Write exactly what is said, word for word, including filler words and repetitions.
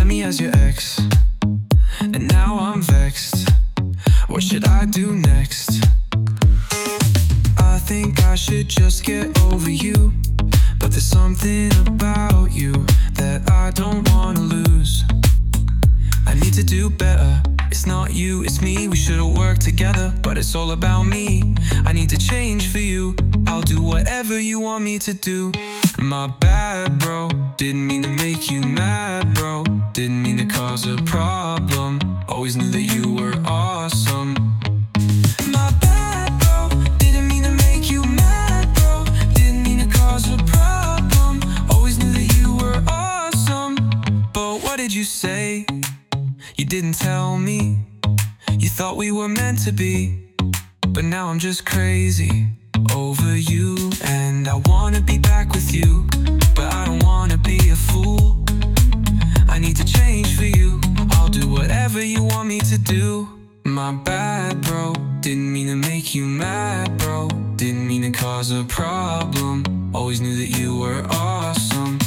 had me as your ex, and now I'm vexed. What should I do next? I think I should just get over you, but there's something about you that I don't wanna lose. I need to do better. It's not you, it's me. We should've worked together, but it's all about me. I need to change for you. I'll do whatever you want me to do. My bad, bro. Didn't mean to make you mad, bro. Didn't mean to cause a problem. Always knew that you were awesome. My bad, bro. Didn't mean to make you mad, bro. Didn't mean to cause a problem. Always knew that you were awesome. But what did you say? You didn't tell me. You thought we were meant to be, but now I'm just crazy over you. And I wanna be back with you, but I don't wanna be a fool. I need to change for you. I'll do whatever you want me to do. My bad, bro. Didn't mean to make you mad, bro. Didn't mean to cause a problem. Always knew that you were awesome.